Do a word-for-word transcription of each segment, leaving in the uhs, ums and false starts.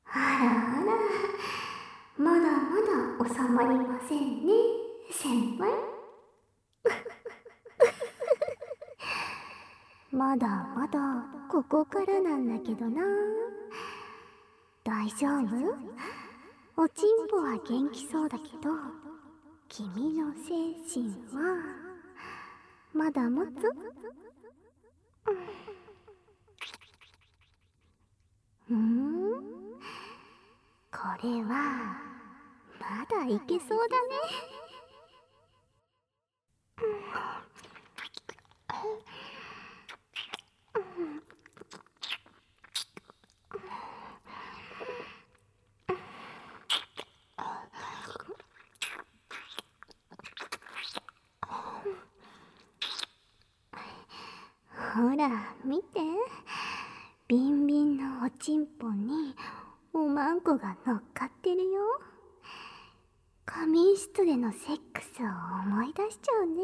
あらあら、まだまだ収まりませんね、先輩。まだまだここからなんだけどな。大丈夫？おちんぽは元気そうだけど、君の精神はまだ持つ？うん、これはまだいけそうだね。ほら見て、ビンビンのおちんぽにおまんこが乗っかってるよ。仮眠室でのセックスを思い出しちゃうね。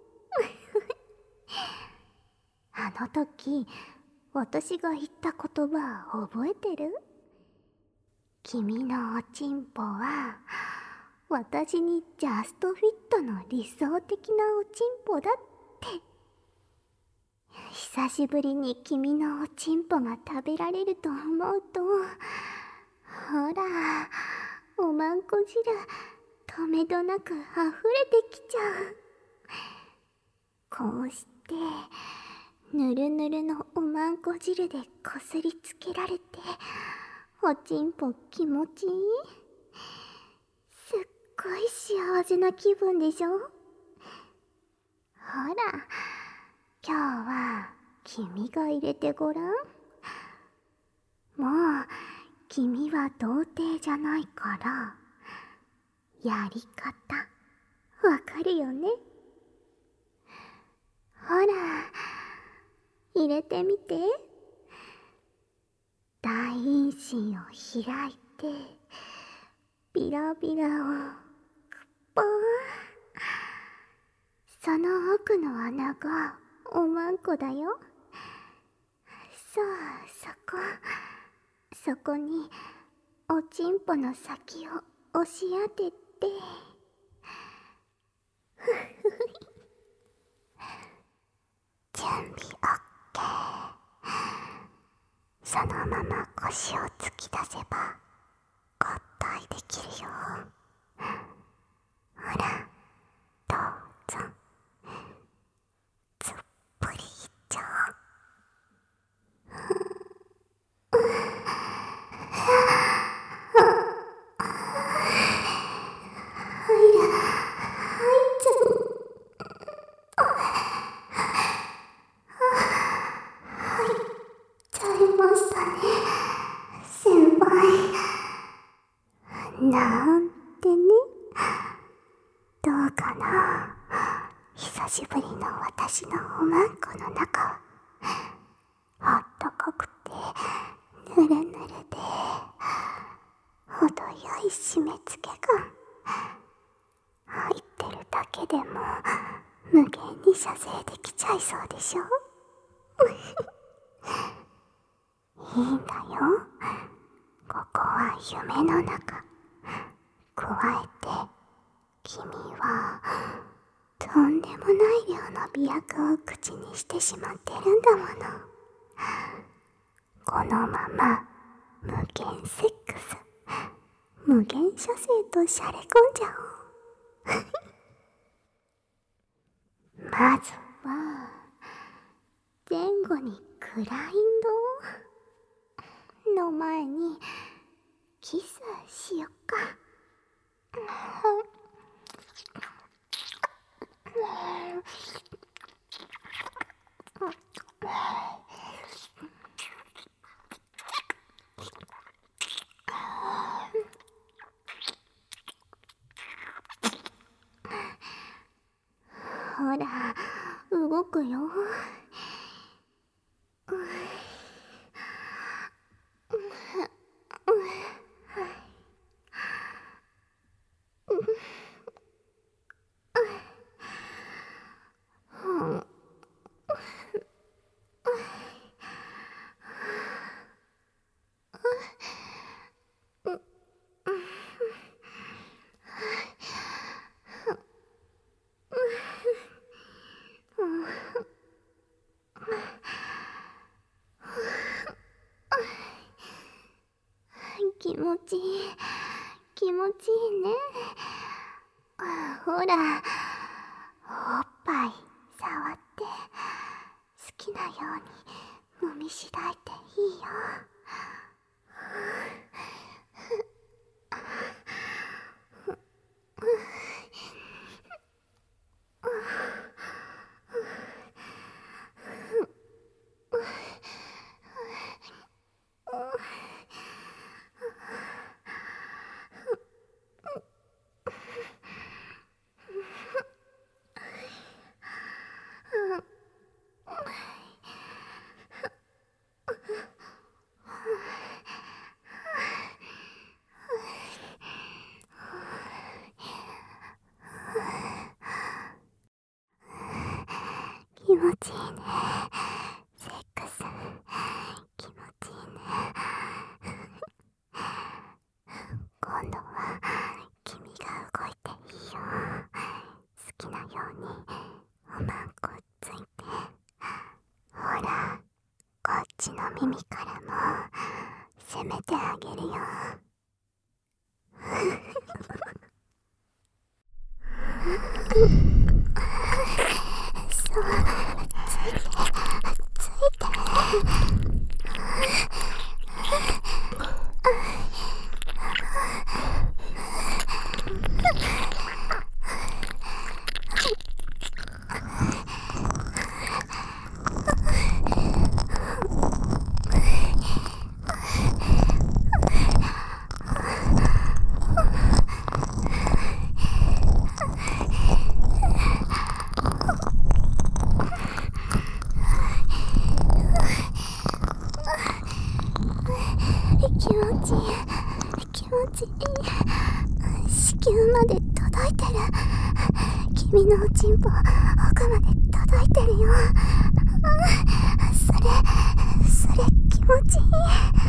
あの時私が言った言葉覚えてる？君のおちんぽは私にジャストフィットの理想的なおちんぽだって。久しぶりに君のおちんぽが食べられると思うと、ほらおまんこ汁とめどなく溢れてきちゃう。こうしてぬるぬるのおまんこ汁でこすりつけられて、おちんぽ気持ちいい。すっごい幸せな気分でしょ。ほら今日は君が入れてごらん。もう君は童貞じゃないから、やり方わかるよね。ほら入れてみて。大陰唇を開いてビラビラをくっぽー。その奥の穴がおまんこだよ。そうそこ、そこにおちんぽの先を押し当てて、準備 オーケー。 そのまま腰を突き出せば合体できるよ。ほらどうぞ、つっぷりいっちゃおう。ちゃいましたね、先輩。なんてね。どうかな、久しぶりの私のおまんこの中はあったかくてぬるぬるで、程よい締め付け感。入ってるだけでも無限に射精できちゃいそうでしょ。いいんだよ、ここは夢の中。加えて君はとんでもない量の美薬を口にしてしまってるんだもの。このまま無限セックス、無限射精としゃれ込んじゃおう。まずは前後にグラインドの前にキスしよっか。ほら動くよ。 気持ちいい、気持ちいいね。ほら、おっぱい触って好きなように揉みしだいていいよ。気持ちいいね。セックス気持ちいいね。今度は君が動いていいよ。好きなようにおまんこついて、ほら、こっちの耳からも攻めてあげるよ。そう、ついて、ついて。気持ちいい、気持ちいい。子宮まで届いてる。君のおちんぽ奥まで届いてるよ。それ、それ気持ちいい。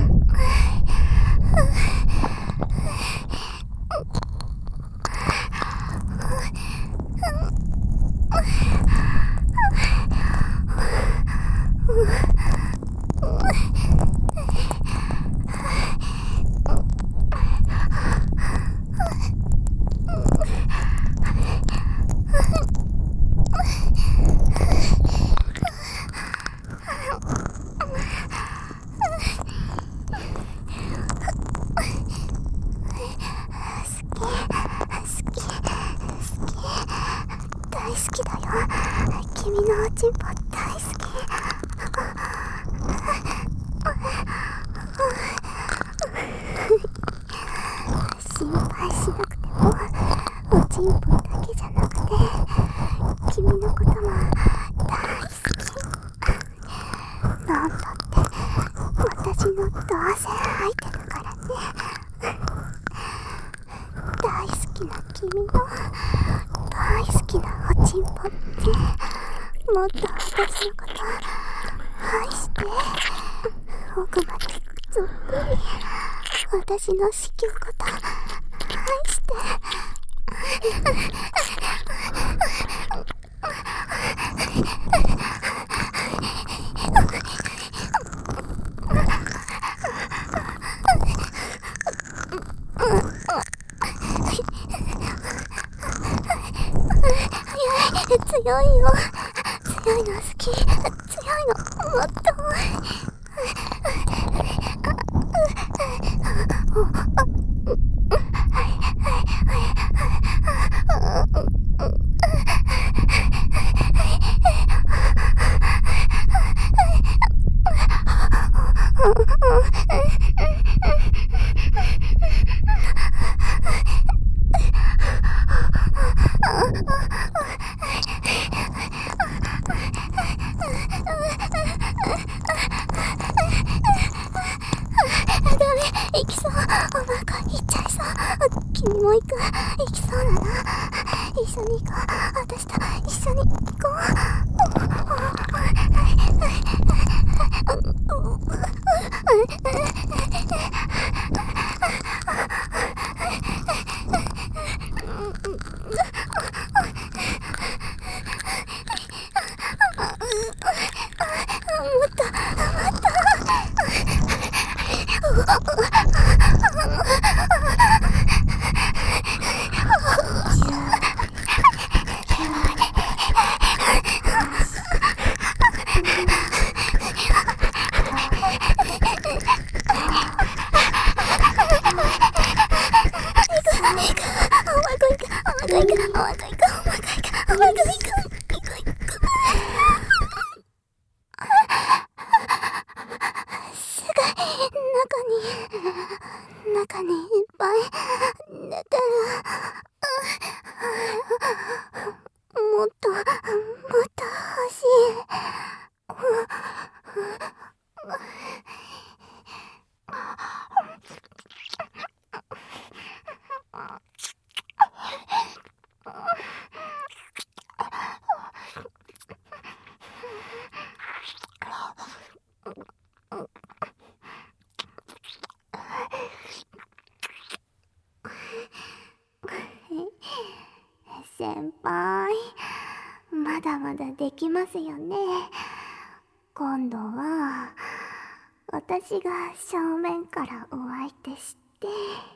大好きだよ。君のおちんぽ大好き。心配しなくても、おちんぽだけじゃなくて君のことも大好き。なんだって私のドアセン相手だからね。大好きな君の大好きなおちんぽって、もっと私のこと愛して奥までそっくり私の子宮ごと愛して強いよ。強いの好き。強いのもっと。行きそう。お腹行っちゃいそう。君も行く。行きそうだな。一緒に行こう。私と一緒に行こう。もっともっとに中にいっぱい寝てる。もっともっと欲しい。先輩、まだまだできますよね。今度は私が正面からお相手して、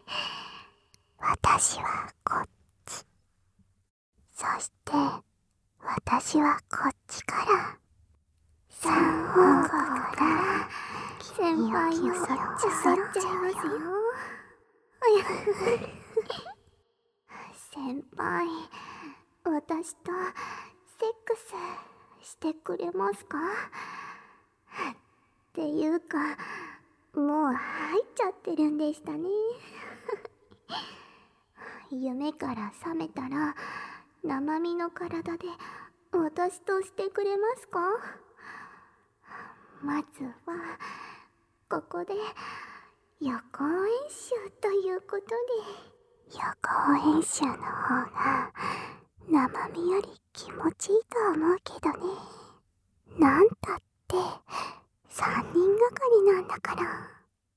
私はこっち、そして私はこっちから三方向から先輩を襲っちゃいますよ。先輩、私とセックスしてくれますか？っていうか、もう入っちゃってるんでしたね。夢から覚めたら生身の体で私としてくれますか？まずはここで予行演習ということで。予行演習の方が生身より気持ちいいと思うけどね。なんたって三人がかりなんだから。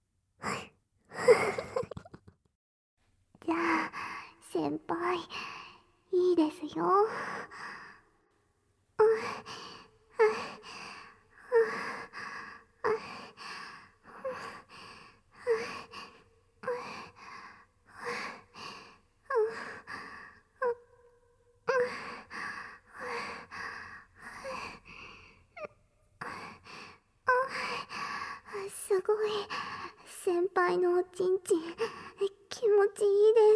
じゃあ先輩、いいですよ。すごい、先輩のおちんちん気持ちいいです。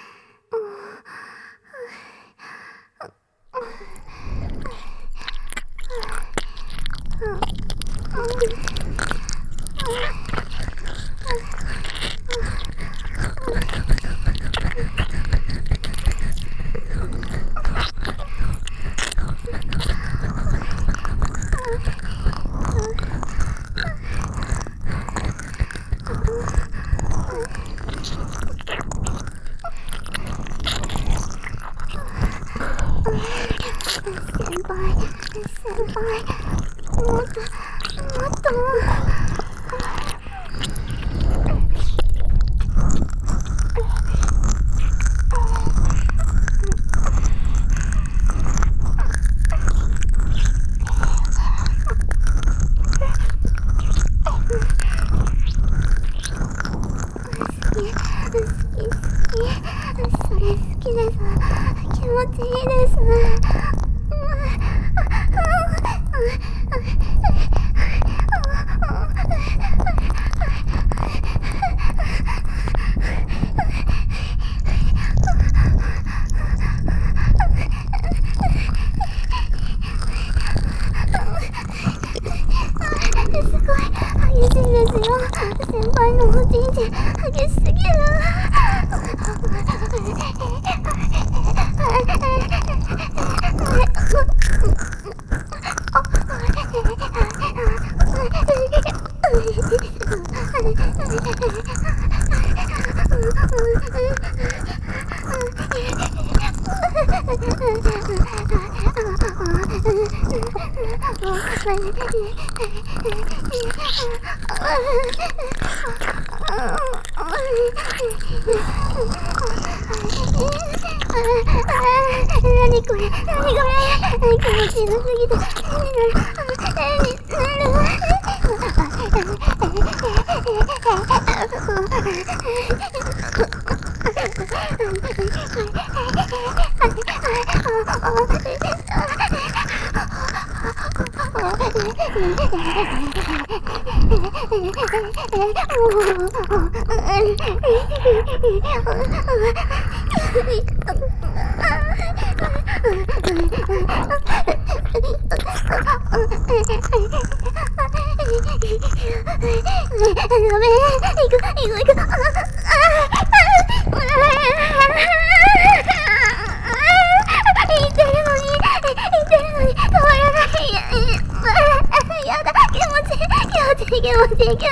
先輩、先輩、もっと、もっと。それ好きです。気持ちいいです。すごい激しいですよ。先輩のおちんちん激しすぎる。何これ、何これ、気持ちよすぎてめん、行く、行く、行く。言ってるのに、言ってるのに、止まらない。やだ、気持ちいい、気持ちいい、気持ちいい、気持ちいい。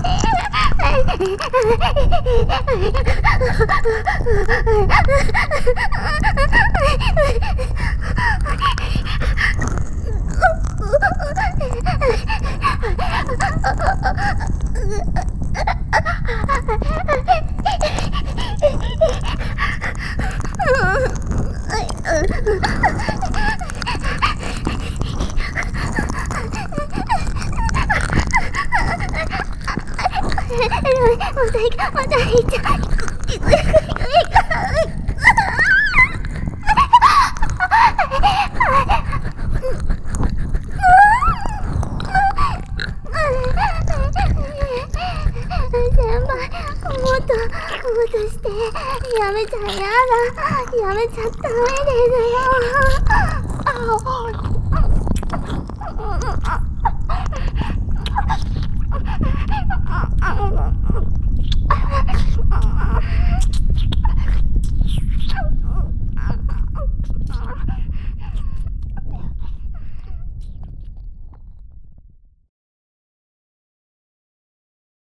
また行く、また行っちゃう。行く、行く、行く、行く。先輩、もっと、もっとして。やめちゃやだ。やめちゃダメですよ。あ